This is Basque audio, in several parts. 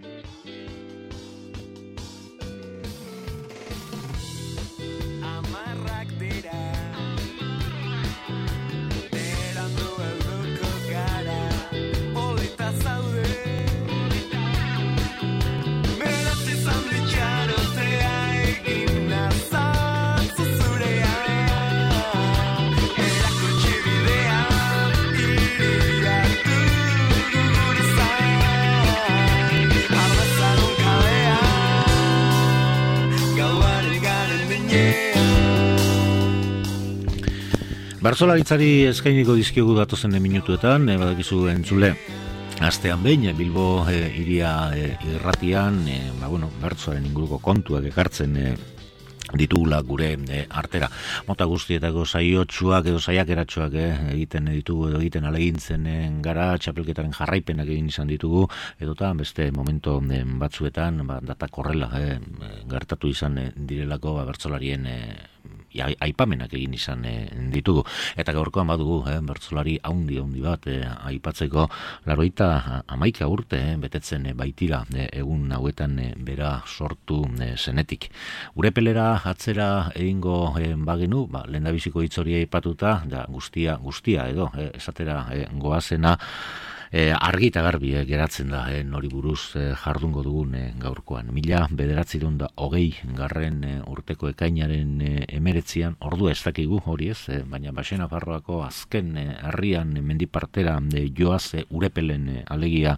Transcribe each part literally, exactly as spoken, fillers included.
Bertsolaritzari eskainiko dizkiogu datozen minutuetan, e, badakizu entzule, astean behin, Bilbo e, iria e, irratian, e, ba, bueno, bertsoaren inguruko kontuak ekartzen e, ditugula gure e, artera. Mota guztietako saiotsuak edo saiakeratsuak e, egiten ditugu edo egiten alegintzen e, gara, txapelketaren jarraipenak egin izan ditugu, edota beste momento e, batzuetan, ba, data korrela, e, gertatu izan e, direlako ba, bertsolarien e, aipamenak egin izan e, ditugu. Eta gaurkoan badugu, eh, bertsolari haundi haundi bat e, aipatzeko laurogeita hamaika urte eh, betetzen e, baitira e, egun hauetan e, bera sortu e, zenetik. Urepelera atzera egingo e, bagenu, ba, lehendabiziko hitz hori aipatuta, da guztia guztia edo e, esatera e, goazena E, argi eta garbi e, geratzen da e, nori buruz e, jardungo dugun e, gaurkoan. Mila bederatziehun eta hogei garren e, urteko ekainaren e, emeretzian, ordu ez dakigu hori ez, e, baina Baxenafarroako azken e, herrian e, mendipartera e, joaz e, Urepelen e, alegia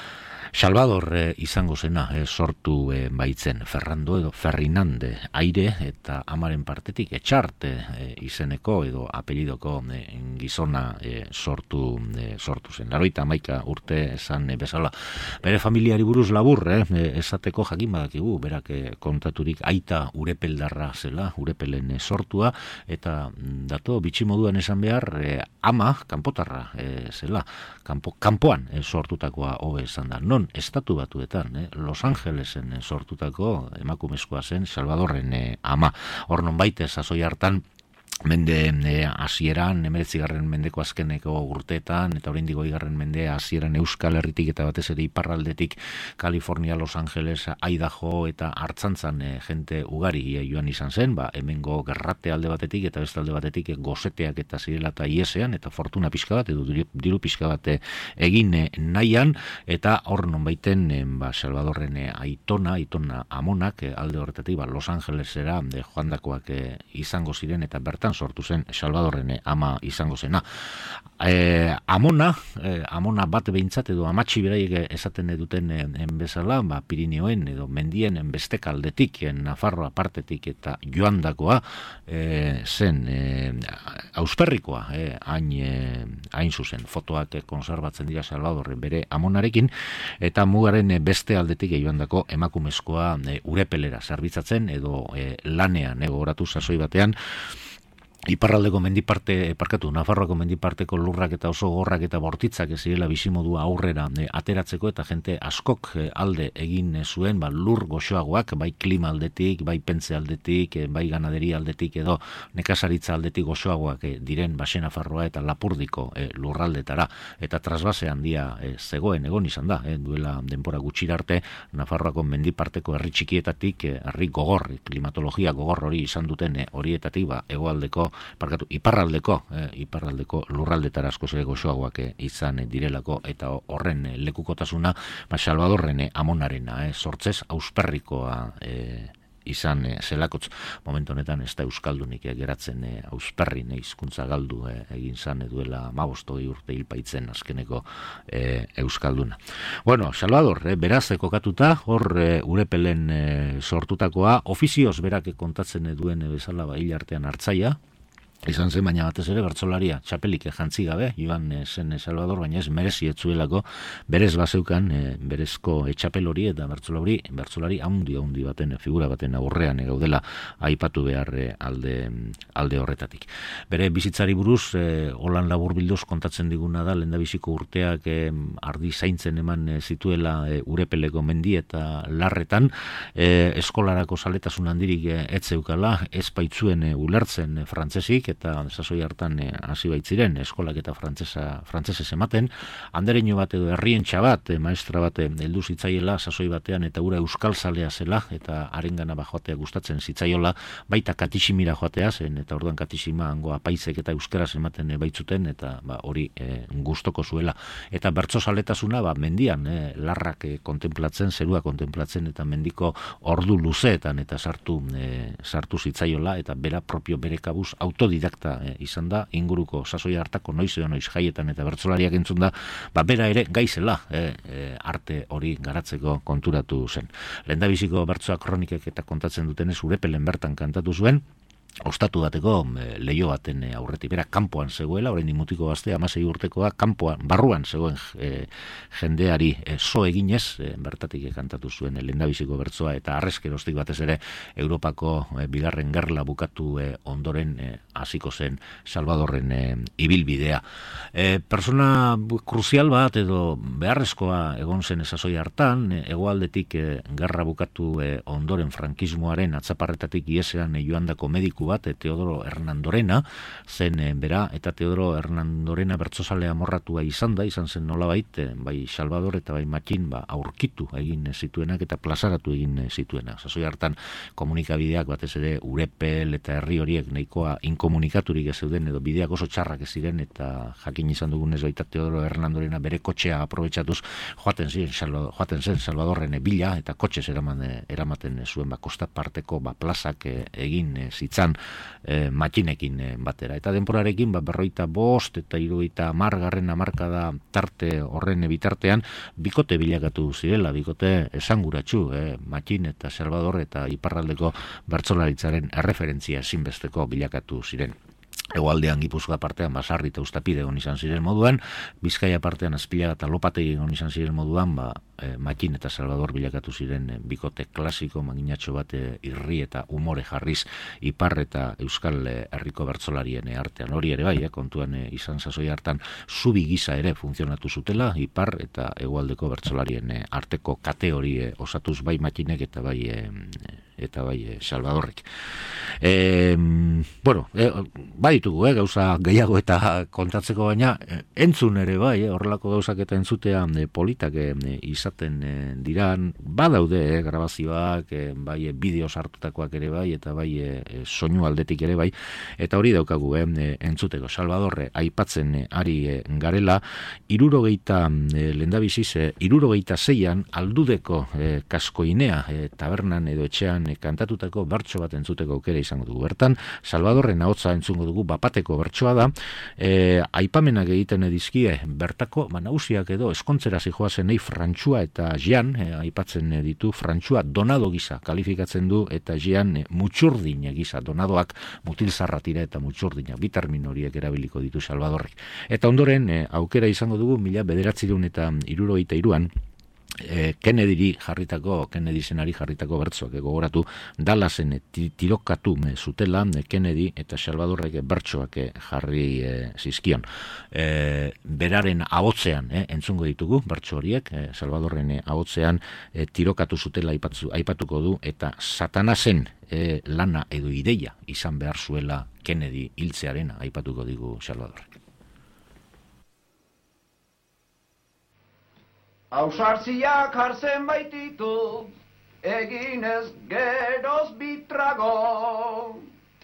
Salvador e, izango zena e, sortu e, baitzen, Ferrando edo Ferdinande aire eta amaren partetik etxarte e, izeneko edo apellidoko e, gizona e, sortu e, sortu zen. Laurogeita hamaika urte esan e, bezala. Bere familiari buruz labur, eh, esateko jakin badakigu, berak e, kontaturik aita Urepeldarra zela, Urepelen e, sortua, eta dato bitxi moduan esan behar e, ama kanpotarra e, zela, kanpo, kanpoan e, sortutakoa hobe esan da. Non estatu batuetan, eh? Los Angelesen sortutako emakumezkoa zen Salvadorren eh, ama. Hor nonbait sasoi hartan mende hasieran, e, emeretzigarren mendeko azkeneko urteetan, eta oraindik hogeigarren mende hasieran Euskal Herritik eta batez ere iparraldetik California, Los Angeles, Idaho eta Artzantzan e, jente ugari e, joan izan zen, ba, hemengo gerrate alde batetik eta beste alde batetik e, gozeteak eta zirela eta iesean, eta fortuna pixka bat, edo diru pixka bat e, egin e, nahian, eta hor nonbaiten e, ba, Salvadorren e, aitona, aitona amonak, e, alde horretatik, ba, Los Angelesera de joandakoak e, izango ziren, eta bertan sortu zen Salvadorren ama izango zena. E, amona, e, amona bat behintzat edo amatxi beraiek esaten duten en bezala, ba, Pirineoen edo mendien bestek aldetik, Nafarroa partetik eta joandakoa e, zen e, ausperrikoa, e, hain, e, hain zuzen, fotoak konserbatzen dira Salvadorren bere amonarekin, eta mugaren beste aldetik joandako emakumezkoa e, Urepelera zerbitzatzen edo e, lanean egoratu sasoi batean, iparraldeko mendiparte, parkatu, Nafarroako mendiparteko lurrak eta oso gorrak eta bortitzak ez zirela bizimodua aurrera e, ateratzeko, eta jente askok e, alde egin zuen, ba, lur goxoagoak, bai klima aldetik, bai pentze aldetik, e, bai ganaderia aldetik edo nekazaritza aldetik goxoagoak e, diren Baxenafarroa eta Lapurdiko e, lurraldetara, eta trasbase handia e, zegoen egon izan da, e, duela denbora gutxirarte Nafarroako mendiparteko herri txikietatik, e, herri gogor, klimatologia gogor hori izan duten e, horietatik, ba, hegoaldeko Parkatu, iparraldeko, eh, iparraldeko lurraldetara asko ere goxoagoak eh, izan eh, direlako, eta horren eh, lekukotasuna ba, Salvadorren eh, amonarena, eh, sortzez ausperrikoa eh, izan eh, zelakotz. Momentu honetan ez da euskaldunik eh, geratzen eh, ausperrin eh, hizkuntza galdu eh, egin zan eh, duela mabostoi urte hilpaitzen azkeneko eh, euskalduna. Bueno, Salvador, eh, beraz eh, kokatuta, hor eh, Urepelen eh, sortutakoa, ofizioz berak eh, kontatzen eh, duen eh, bezala ba, hil artean hartzaia, izan zen, baina batez ere bertsolaria txapelik jantzi gabe, iban e, zen Salvador, baina ez merezi etzuelako, berez bazeukan, e, berezko etxapel hori eta bertsolari, bertsolari haundi haundi baten, figura baten aurrean e, gaudela aipatu behar e, alde, alde horretatik. Bere bizitzari buruz, e, holan labur bilduz kontatzen diguna da, lehendabiziko urteak e, ardi zaintzen eman e, zituela e, Urepeleko mendi eta larretan, e, eskolarako saletasun handirik e, etzeukala, ez baitzuen e, ulertzen e, frantsesik, eta sasoi hartan hasi baitziren eskolak eta frantsesa frantsesez ematen, andereño bat edo herrientxa bat, e, maestra bat heldu zitzaiela sasoi batean eta ura euskalzalea zela eta harengana bajoatea gustatzen zitzaiola, baita katisimira joatea zen, eta orduan katisima hango apaizek eta euskaraz ematen e, baitzuten, eta ba, hori e, gustoko zuela. Eta bertsozaletasuna ba, mendian e, larrak e, kontemplatzen, zerua kontemplatzen, eta mendiko ordu luzeetan eta sartu e, sartu zitzaiola, eta bera propio bere kabuz autodidakta e, izan da, inguruko sasoi hartako noiz edo noiz jaietan eta bertsolariak entzun da, ba, bera ere gaizela e, e, arte hori garatzeko konturatu zen. Lehendabiziko bertsoa kronikek eta kontatzen dutenez Urepelen bertan kantatu zuen, ostatu bateko leio baten aurretik, bera kanpoan zegoela, orain mutiko gaztea, hamasei urtekoa, kanpoan, barruan zegoen e, jendeari e, so eginez, e, bertatik kantatu zuen e, lehendabiziko bertsoa, eta arrezkeroztik batez ere Europako e, bigarren gerla bukatu e, ondoren e, hasiko zen Salvadorren e, ibilbidea. E, persona kruzial bat edo beharrezkoa egon zen sasoi hartan, e, hegoaldetik e, gerra bukatu e, ondoren frankismoaren atzaparretatik iesean e, joandako mediku bat, Teodoro Hernandorena zen e, bera, eta Teodoro Hernandorena bertsozalea amorratua izan da, izan zen nolabait, e, bai Salvador eta bai Matxin ba, aurkitu egin zituenak eta plazaratu egin zituenak. Sasoi hartan komunikabideak batez ere Urepel eta herri horiek nahikoa inkomunikaturik ez zeuden edo bideak oso txarrak ez ziren, eta jakin izan dugunez baita Teodoro Hernandorena bere kotxea aprobetxatuz joaten zen, joaten zen Salvadorren bila, eta kotxez eraman, eramaten zuen ba, kosta parteko ba, plazak e, egin e, zitzan E, matxinekin e, batera. Eta denporarekin ba, berroita bost eta hirurogeita hamargarren hamarkada tarte horren bitartean bikote bilakatu zirela, bikote esanguratsu, e, Matxin eta Salvador eta iparraldeko bertsolaritzaren erreferentzia ezinbesteko bilakatu ziren. Hegoaldean Gipuzkoa partean Basarri eta Uztapide egon izan ziren moduan, Bizkaia partean Azpilaga eta Lopategi egon izan ziren moduan, ba, e, Matxin eta Salvador bilakatu ziren e, bikote klasiko, maginatxo bat e, irri eta umore jarriz ipar eta euskal e, herriko bertsolarien e, artean. Hori ere bai, e, kontuan e, izan sasoi hartan zubi gisa ere funtzionatu zutela, ipar eta hegoaldeko bertsolarien e, arteko kate hori e, osatuz bai Matxinek eta bai e, eta bai e, Salvadorrek. E, bueno, e, bai ditugu, eh, gauza gehiago eta kontatzeko, baina eh, entzun ere bai, eh, horrelako gauzak eta entzutea eh, politak eh, izaten eh, diran, badaude eh, grabazioak, eh, bai eh, bideo sartutakoak ere bai, eta bai eh, soinu aldetik ere bai, eta hori daukagu eh, entzuteko. Salvadorre aipatzen eh, ari eh, garela, irurogeita eh, lendabiziz, eh, irurogeita zeian aldudeko eh, kaskoinea eh, tabernan edo etxean eh, kantatutako bertso bat entzuteko aukera izango dugu. Bertan, Salvadorren ahotsa entzungo dugu, bapateko bertsoa da, e, aipamenak egiten edizkie bertako, ba, nagusiak edo eskontzera zijoa zenei Frantsua eta Jean, e, aipatzen ditu, Frantsua donado gisa kalifikatzen du, eta Jean e, mutxurdin gisa, donadoak mutil zarratira eta mutxurdinak, bi termino horiek erabiliko ditu Salvadorrek. Eta ondoren, e, aukera izango dugu, mila bederatziehun eta hirurogeita hiruan, E, Kennedy jarritako, Kennedy zenari jarritako bertsoak gogoratu, Dallasen e, tirokatu e, zutela e, Kennedy eta Salvadorrek bertsoak e, jarri e, zizkion. E, beraren ahotzean e, entzungo ditugu bertso horiek, e, Salvadorren e, ahotzean e, tirokatu zutela aipatzu, aipatuko du, eta Satanasen e, lana edo ideia izan behar zuela Kennedy hiltzearena aipatuko digu Salvadorrek. Ausartziak hartzen baititu, eginez geroz bitrago.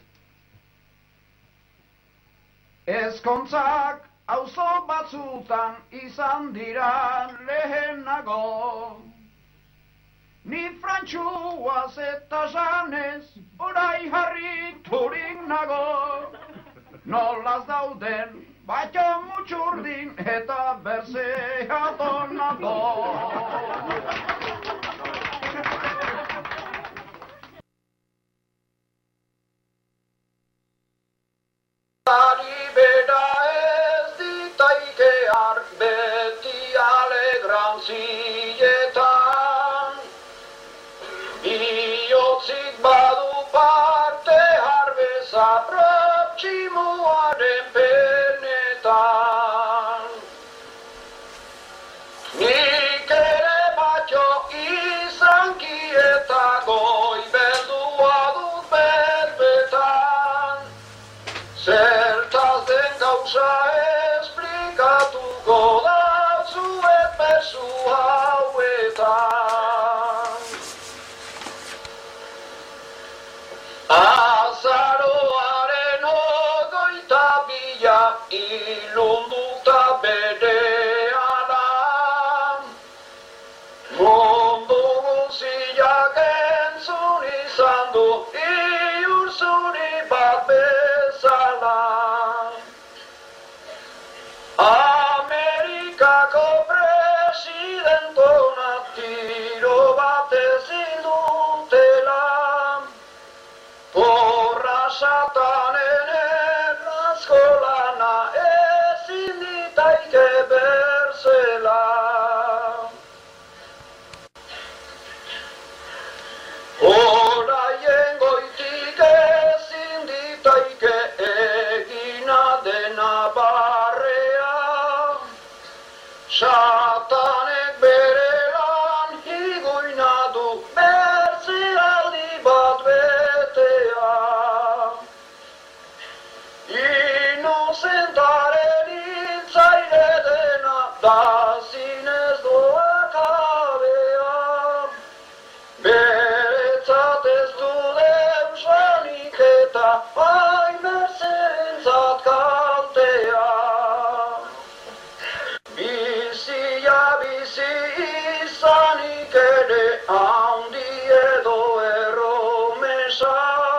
Ezkontzak auzo batzutan izan dira lehenago. Ni Frantsuaz eta Janez orai harriturik nago. Nolaz dauden batxo mutxurdin eta berzea donado. Ari bera ez ditaikear beti alegrantzietan. Iotzik badu parte harbeza protximuaren penetan. Nik ere batxo izanki eta goi beldua dut berbetan. du iur zuri bat bezala. Amerikako presidentona tiro bat ezin dutela, porra satanen errazko lana ezin ditaike berzela. Oraien goitik ezin ditaike egina dena barrea, satanek bere lan higuina du bertzialdi bat betea. Inozentaren hitzaire dena da zinez doak abea, beretzat ez du deusanik eta hain merzentzat kaltea. Bizia bizi izanik ere handi edo erromesa,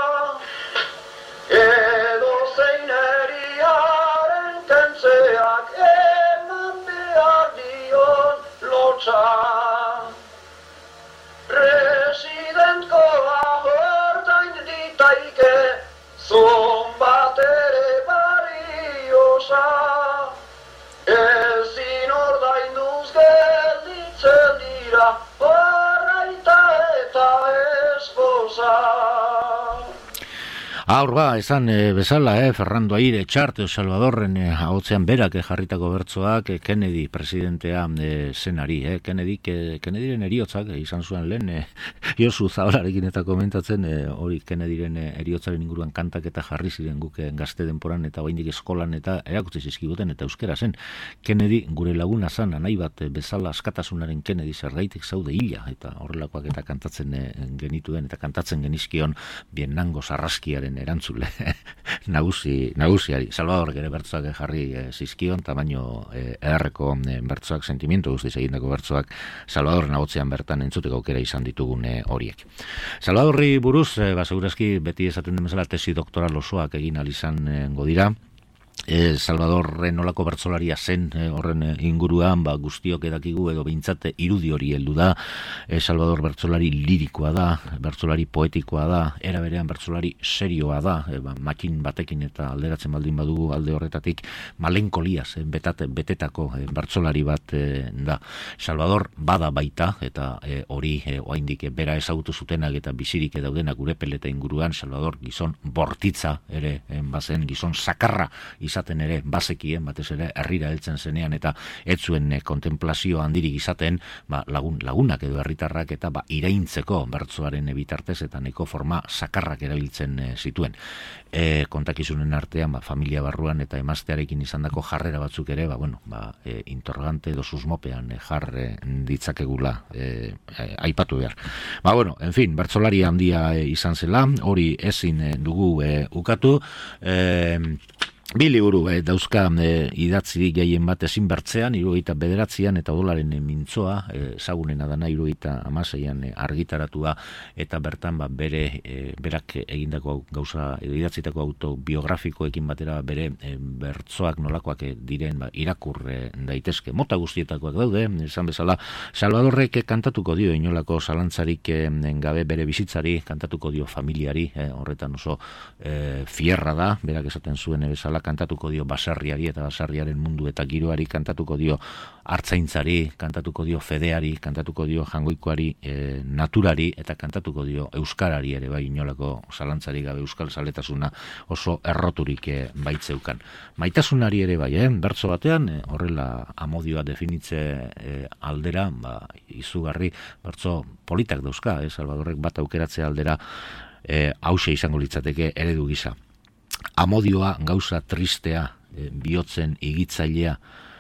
edo zein eriaren kentzeak eman behar dion lotxa. Presidentkoa hortain ditaike, zon bat ere bariosa, ezin ordainduz gelditzen dira, horraita eta esposa. Aur ba, esan e, bezala, eh, Fernando Aire Txarte, Salvadorren e, ahotzean berak e, jarritako bertsoak e, Kennedy presidentea e, zenari, eh, Kennedy, e, Kennedyren eriotzak e, izan zuen lehen, e, Josu Zabalarekin eta komentatzen, e, hori Kennedyren e, eriotzaren inguruan kantak eta jarri ziren guk e, gazte denporan eta oraindik eskolan eta erakutsi zizkiguten eta euskera zen. Kennedy gure laguna zan, nahi bat e, bezala askatasunaren Kennedy zergaitik zaude hila, eta horrelakoak eta kantatzen e, genituen eta kantatzen genizkion Biennango sarraskiaren erantzule nagusi, nagusiari. Salvador ere bertsoak jarri e, zizkion, tamaino e, edarreko e, bertsoak, sentimiento guztiz egindako bertsoak Salvadorren ahotzean bertan entzuteko aukera izan ditugun e, horiek. Salvadorri buruz, e, ba, segurazki beti esaten den bezala tesi doktoral osoak egin alizan e, godira. E, Salvadorren nolako bertsolaria zen e, horren e, inguruan, ba, guztiok edakigu edo behintzate irudi hori heldu da. e, Salvador bertsolari lirikoa da, bertsolari poetikoa da, era berean bertsolari serioa da, e, ba, makin batekin eta alderatzen baldin badugu alde horretatik malenkoliaz e, betate, betetako e, bertsolari bat e, da. Salvador bada baita, eta e, hori e, oraindik e, bera ezagutu zutenak eta bizirik daudenak gure peleta inguruan, Salvador gizon bortitza ere e, bazen, gizon sakarra izaten ere bazekien, batez ere herrira heltzen zenean eta ez zuen e, kontemplazio handirik izaten, ba, lagun, lagunak edo herritarrak eta ba, iraintzeko bertsoaren e, bitartez eta neko forma sakarrak erabiltzen e, zituen. E, kontakizunen artean, ba, familia barruan eta emaztearekin izandako jarrera batzuk ere, ba, bueno, ba, e, interrogante edo susmopean e, jarre ditzakegula e, e, aipatu behar. Ba, bueno, en fin, bertsolari handia e, izan zela, hori ezin e, dugu e, ukatu, e, Bi liburu eh, dauzka eh, idatzirik gehien bat ezin bertzean, hirurogeita bederatzian eta odolaren eh, mintzoa, ezagunena dana hirurogeita hamaseian eh, argitaratua, eta bertan ba, bere eh, berak egindako gauza edo idatzitako autobiografikoekin batera bere eh, bertsoak nolakoak eh, diren ba, irakur eh, daitezke. Mota guztietakoak daude, esan bezala, Salvadorrek kantatuko dio inolako zalantzarik eh, gabe bere bizitzari, kantatuko dio familiari, eh, horretan oso eh, fierra da, berak esaten zuen bezala, kantatuko dio baserriari eta baserriaren mundu eta giroari, kantatuko dio artzaintzari, kantatuko dio fedeari, kantatuko dio jangoikoari, e, naturari, eta kantatuko dio euskarari ere, bai, inolako zalantzari gabe euskal zaletasuna oso erroturik e, baitzeukan. Maitasunari ere bai, eh? Bertso batean, e, horrela amodioa definitze e, aldera, ba, izugarri, bertso politak dauzka, eh? Salvadorrek bat aukeratzea aldera, e, hause izango litzateke eredu gisa. Amodioa gauza tristea, e, bihotzen igitzailea,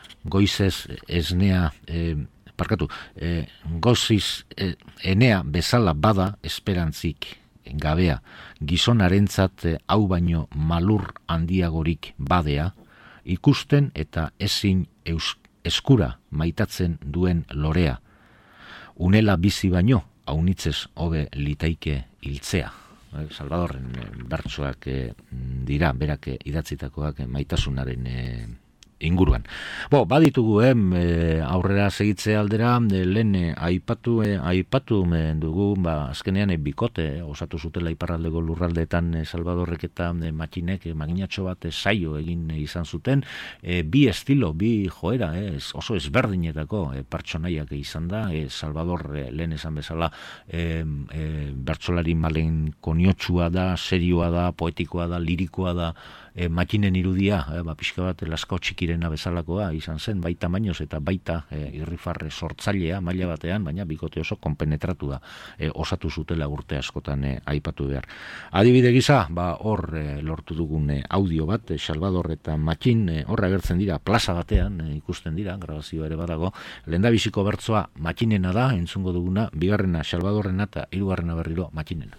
goizez esnea, e, parkatu, e, goziz e, enea bezala bada esperantzik gabea, gizonarentzat e, hau baino malur handiagorik badea, ikusten eta ezin eus, eskura maitatzen duen lorea, unela bizi baino, haunitzez hobe litaike hiltzea. eh, Salvadorren eh, bertsoak eh, dira, berak eh, idatzitakoak eh, maitasunaren eh, inguruan. Bo, baditugu eh, aurrera segitze aldera, eh, lehen eh, aipatu, eh, aipatu eh, dugu, ba, azkenean eh, bikote eh, osatu zutela iparraldeko lurraldeetan eh, Salvadorrek eta eh, Matxinek eh, maginatxo bat eh, saio egin eh, izan zuten, eh, bi estilo, bi joera, eh, oso ezberdinetako eh, pertsonaiak izan da, eh, Salvador eh, lehen esan bezala eh, eh, bertsolari malen koniotsua da, serioa da, poetikoa da, lirikoa da, E, Matxinen irudia, e, ba, pixka bat lasko txikirena bezalakoa izan zen, baita mainoz eta baita e, irrifarre sortzailea maila batean, baina bikote oso konpenetratu da, e, osatu zutela urte askotan e, aipatu behar. Adibide gisa, ba, hor e, lortu dugun e, audio bat, e, Salvador eta Matxin, e, hor agertzen dira, plaza batean e, ikusten dira, grabazioa ere badago, lehendabiziko bertsoa Matxinena da, entzungo duguna, bigarrena Salvadorrena eta hirugarrena berriro Matxinena.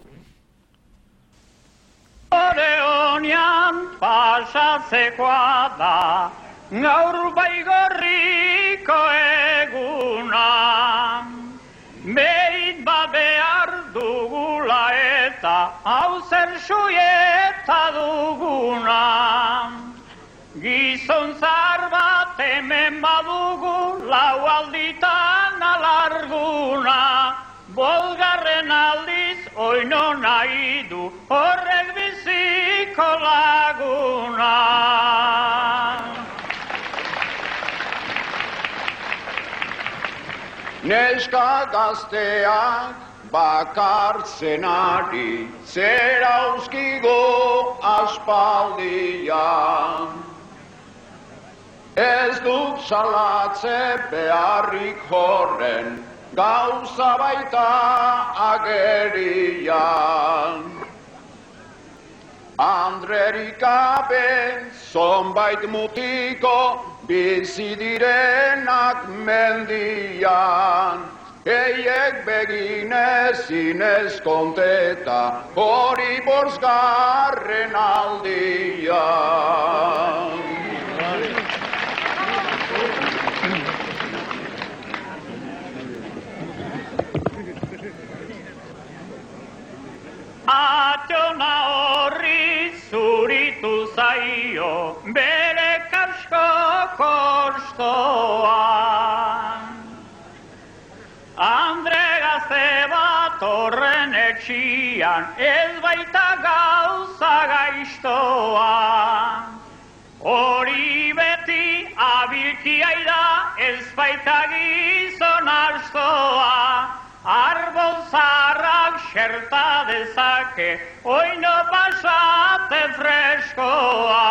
Ore honian pasatzekoa da, gaur baigorriko eguna. Beit ba behar dugula eta hau zer suieta duguna. Gizon zar bat hemen badugu lau alditan alarguna. Bolgarren aldiz oino nahi du horrek biziko laguna. Neska gazteak bakartzen ari, zer auskigo aspaldian. Ez dut salatze beharrik horren, gauza baita agerian. Andrerik gabe zonbait mutiko bizi direnak mendian. Eiek beginezin ezkonteta hori borzgarren aldian. Atxona horri zuritu zaio bere kasko kostoan. Andre gazte bat horren etxian ez baita gauza gaiztoa. Hori beti abilkiai da ez baita gizon astoa. Arbol zarrak xerta dezake, oino pasate freskoa.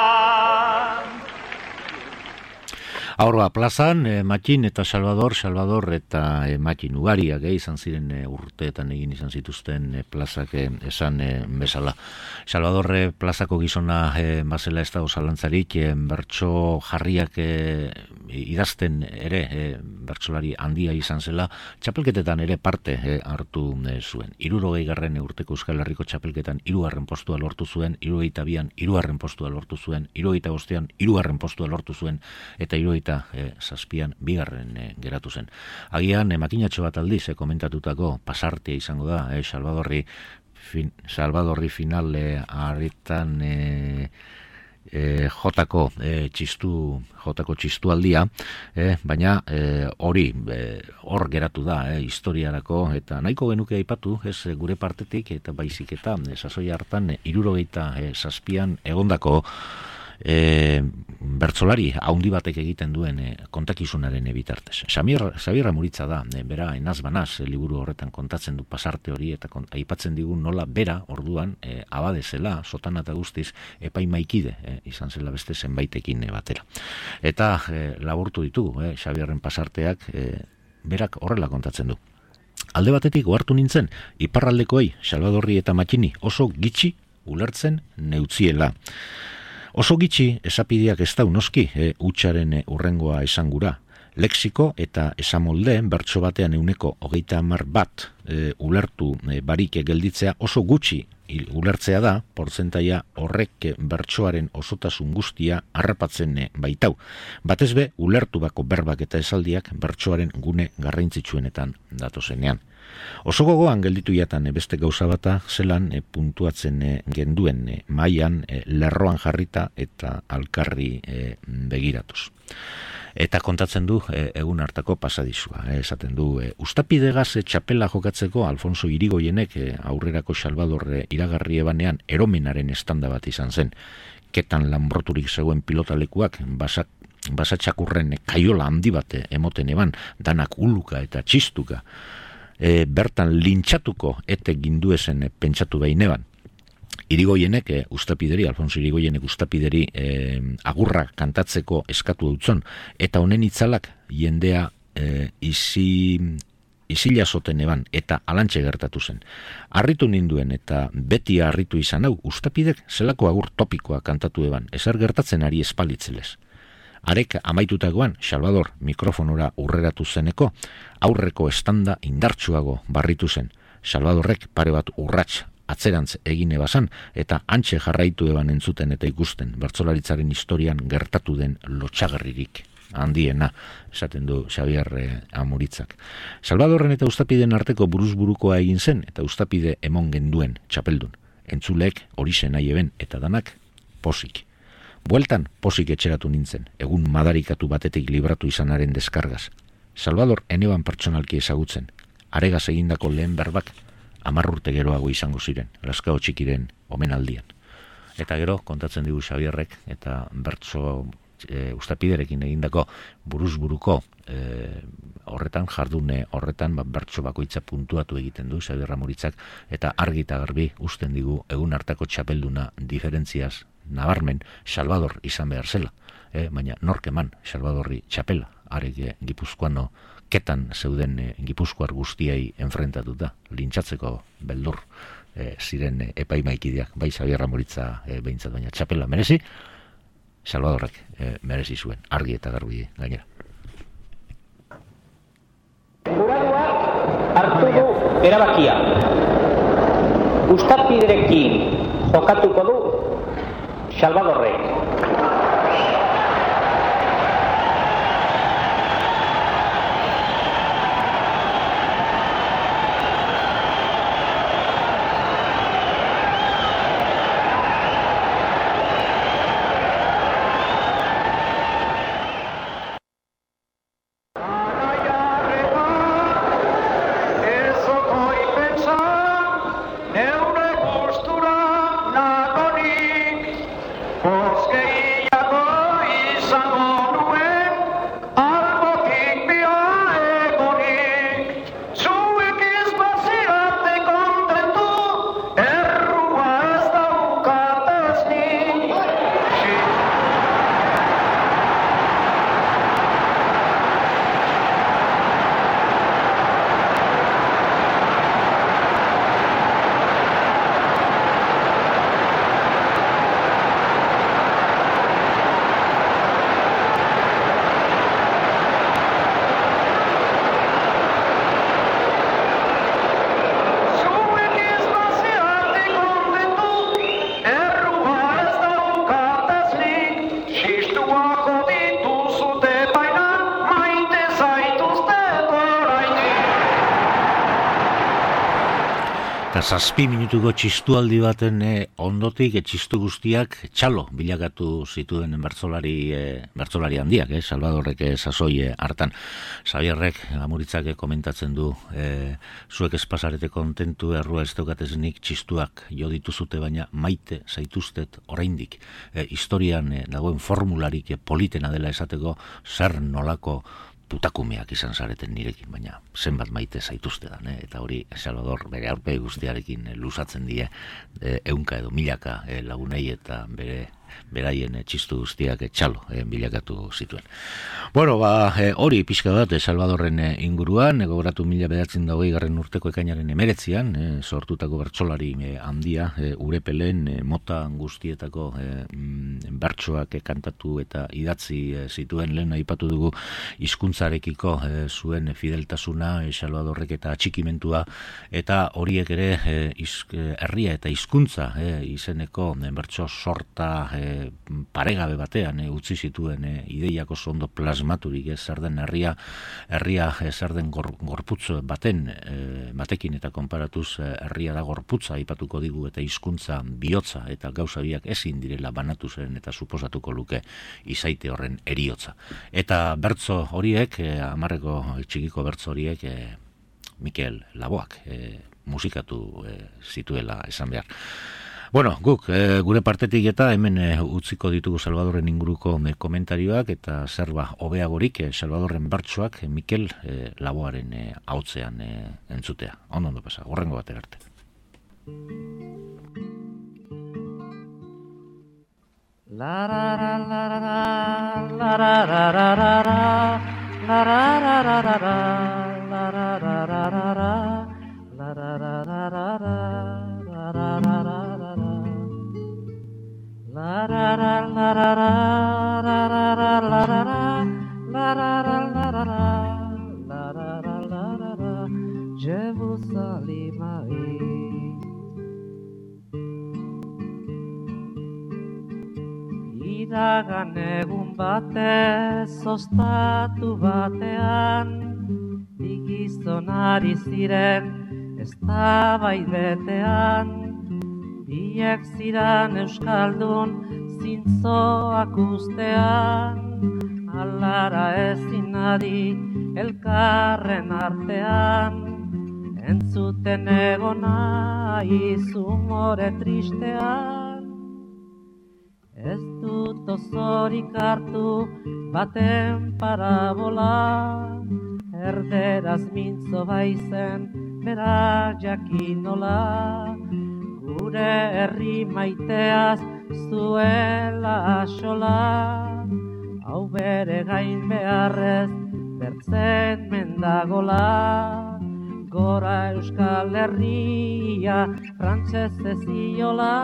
Aurra plazan, eh, Matxin eta Salvador, Salvador eta eh, Matxin ugariak eh, izan ziren eh, urteetan egin izan zituzten eh, plazak eh, esan eh, bezala. Salvador eh, plazako gizona eh, bazela ez dago zalantzarik, eh, bertso jarriak eh, idazten ere, eh, bertsolari handia izan zela, txapelketetan ere parte eh, hartu eh, zuen. Hirurogei garren urteko Euskal Herriko txapelketan hirugarren postua lortu zuen, hirurogeita bian hirugarren postua lortu zuen, hirurogeita bostean hirugarren postua lortu zuen, eta hirurogeita E, zazpian bigarren e, geratu zen. Agian e, makinatxo bat aldiz e, komentatutako pasartea izango da, e, Salvadorri, fin, Salvadorri finale harritan e, e, jotako e, txistu jotako txistualdia, e, baina hori e, hor geratu da e, historiarako, eta nahiko genuke aipatu, ez e, gure partetik, eta baizik eta e, sasoi hartan e, hirurogeita e, zazpian egondako E, bertsolari haundi batek egiten duen e, kontakizunaren bitartez. Xabier Amuritza da, e, bera enaz banaz e, liburu horretan kontatzen du pasarte hori, eta kont, aipatzen digun nola bera orduan e, abadezela, sotan eta guztiz epaimaikide e, izan zela beste zenbaitekin e, batera. Eta e, laburtu ditugu, e, Xabierren pasarteak e, berak horrela kontatzen du. Alde batetik ohartu nintzen, iparraldekoei, Salvadorri eta Matxini oso gitxi ulertzen neutziela. Oso gitxi esapideak ez da unoski, e, utxaren e, urrengoa esangura. Lexiko eta esamolde bertso batean euneko hogeita hamar bat e, ulertu e, barik gelditzea oso gutxi ulertzea da, portzentaia horrek bertsoaren osotasun guztia harrapatzen baitau. Batez be, ulertu bako berbak eta esaldiak bertsoaren gune garrantzitsuenetan datozenean. Oso gogoan gelditu jatan e, beste gauza bata zelan e, puntuatzen e, genduen e, mailan e, lerroan jarrita eta alkarri e, begiratuz. Eta kontatzen du e, egun hartako pasadizua. E, esaten du, e, Uztapidegaz e, txapela jokatzeko Alfonso Irigoyenek e, aurrerako Salvador e, iragarri ebanean eromenaren estanda bat izan zen. Ketan lanbroturik zegoen pilotalekuak basak, basatxakurren e, kaiola handi bat e, emoten eban, danak uluka eta txistuka. E, bertan lintxatuko ete ginduezen e, pentsatu behin eban. Irigoyenek, e, Uztapideri, Alfonso Irigoyenek Uztapideri e, agurra kantatzeko eskatu dutzon, eta honen itzalak jendea e, izi, izila zoten eban, eta alantxe gertatu zen. Harritu ninduen eta beti harritu izan hau, Uztapidek zelako agur topikoa kantatu eban, ezer gertatzen ari espalitzelez. Arek amaitutakoan, Salvador mikrofonora urreratu zeneko, aurreko estanda indartsuago barritu zen. Salvadorrek pare bat urrats atzerantz egine bazan, eta antxe jarraitu eban entzuten eta ikusten, bertsolaritzaren historian gertatu den lotxagarririk handiena, esaten du Xabier eh, Amuritzak. Salvadorren eta Uztapiden arteko buruzburukoa egin zen, eta Uztapide emon genduen txapeldun. Entzulek horixe nahi eben, eta danak posik. Bueltan posik etxeratu nintzen, egun madarikatu batetik libratu izanaren deskargaz. Salvador eneban pertsonalki ezagutzen, aregaz egindako lehen berbak amarrurte geroago izango ziren, Lazkao Txikiren omenaldian. Eta gero, kontatzen digu Xabierrek, eta bertso e, Uztapiderekin egindako buruzburuko e, horretan, jardune horretan, ba, bertso bakoitza puntuatu egiten du Xabier Amuritzak, eta argi eta garbi usten digu egun hartako txapelduna diferentziaz nabarmen Salvador izan behar zela, e, baina nork eman Salvadorri txapela, arek Gipuzkoano ketan zeuden e, Gipuzkoar guztiei enfrentatuta, lintxatzeko beldur e, ziren e, epaimaikideak, bai Xabier Amuritza e, behintzat, baina txapela merezi, Salvadorrek e, merezi zuen, argi eta garbi gainera. Juraduak hartu du erabakia. Uztapiderekin jokatuko du Salvadorrek. Zazpi minutuko txistualdi baten eh, ondotik eh, txistu guztiak txalo bilakatu zituen bertsolari, eh, bertsolari handiak, eh, Salvadorrek eh, sasoi eh, hartan. Xabierrek, Amuritzak eh, komentatzen du, eh, zuek espasarete kontentu errua ez daukateznik txistuak jo dituzute, baina maite zaituztet oraindik. Eh, historian eh, dagoen formularik eh, politena dela esateko zer nolako putakumeak izan zareten nirekin, baina zenbat maite zaituztedan, eh? Eta hori Salvador bere aurpegi guztiarekin eh, luzatzen die eh, ehunka edo milaka eh, lagunei eta bere beraien e, txistu guztiak e, txalo e, bilakatu zituen. Bueno, ba, e, hori pixka bat e, Salvadorren e, inguruan, e, gogoratu mila bederatzen da hogei garren urteko ekainaren emeretzian, e, sortutako bertsolari e, handia, e, Urepelen e, mota guztietako e, mm, bertsoak e, kantatu eta idatzi e, zituen, lehen aipatu dugu hizkuntzarekiko e, zuen fideltasuna, e, Salvadorrek eta atxikimentua, eta horiek ere e, iz, e, herria eta hizkuntza e, izeneko e, bertso sorta e, paregabe batean e, utzi zituen e, ideiak oso ondo plasmaturik, ez zer den herria, herria zer den gor, gorputz baten, e, batekin eta konparatuz e, herria da gorputza aipatuko digu eta hizkuntza bihotza eta gauza biak ezin direla banatu zen eta suposatuko luke izaite horren eriotza. Eta bertso horiek, e, hamarreko txikiko bertso horiek, e, Mikel Laboak e, musikatu e, zituela esan behar. Bueno, guk, e, gure partetik eta hemen e, utziko ditugu Salvadorren inguruko e, komentarioak eta zerba hobeagorik e, Salvadorren bertsoak e, Mikel e, Laboaren e, hautzean e, entzutea. Ondo ondo pasa, horrengo batera arte. La la la la la la la la la la la la la la la la la la la la Je vous salue Marie. Iragan egun batez ostatu batean Digizon ari ziren eztabaida betean Biek ziran euskaldun zintzoak ustean Alara ezin adi elkarren artean Entzuten egona izumore tristean Ez dut osorik hartu baten parabola Erderaz mintzo baizen berak jakinola Gure herri maiteaz zuela asola Hau bere gain beharrez bertzen mendagola Gora Euskal Herria frantsesez ziola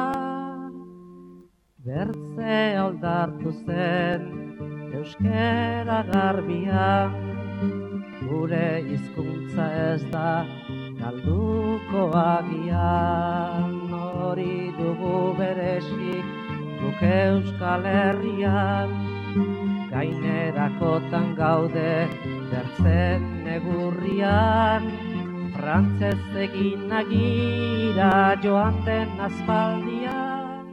Bertze aldartu zen euskera garbian Gure hizkuntza ez da galduko agian Hori dugu beresik guk Euskal Herrian Gainerakotan gaude bertzen negurrian Frantzez egin agira joan den aspaldian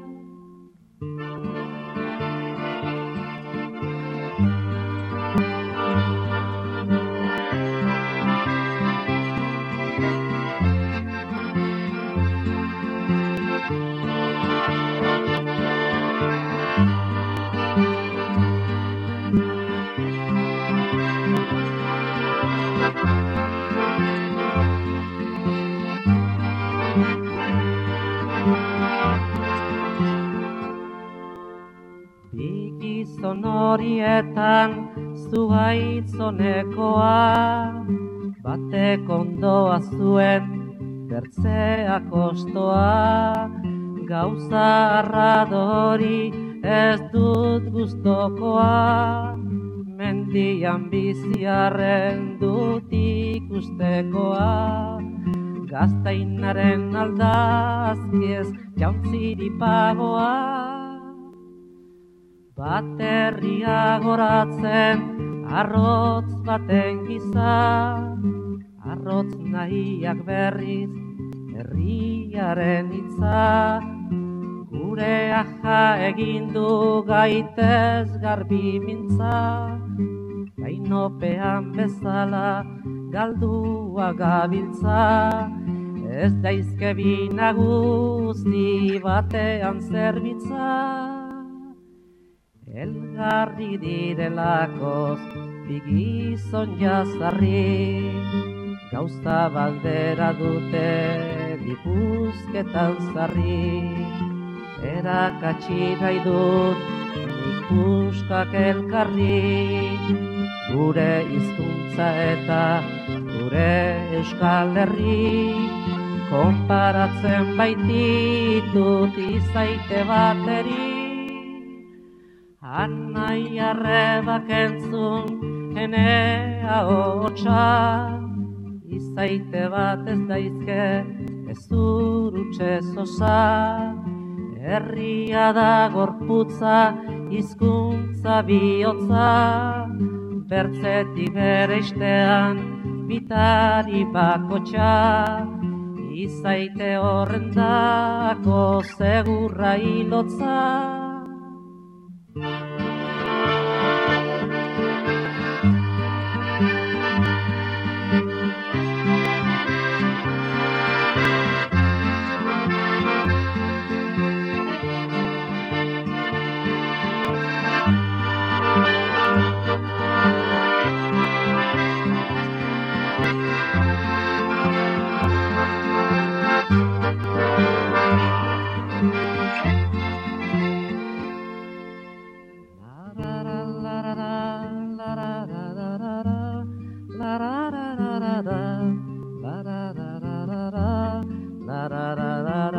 Horietan zuhaitzonekoa Batek ondoa zuen bertzeak ostoa Gauza arradori ez dut gustokoa Mendian biziarren dut ikustekoa Gaztainaren aldazkiez jauntziri pagoa Baterria goratzen arrotz baten giza Arrotz nahiak berriz herriaren hitza Gure aja egindu gaitez garbi mintza Gainopean bezala galdua gabiltza Ez daizke bi nagusi batean zerbitza Elgarri direlakoz bigizon jazarri Gauza baldera dute dipuzketan zarri erakatsi nahi dut ikuskak elkarri, gure hizkuntza eta gure Euskal Herri, konparatzen baititut izaite bateri. Anai arrebak entzun enea hotxa, izaite bat ez daizke ez urutxe zosa. Herria da gorputza, hizkuntza bihotza, bertzetik bereistean bitari bakotxa, izaite horrendako segurra hilotza.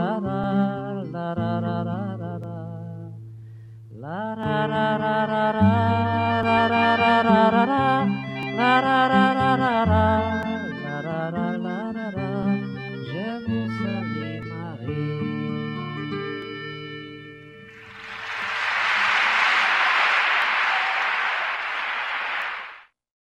La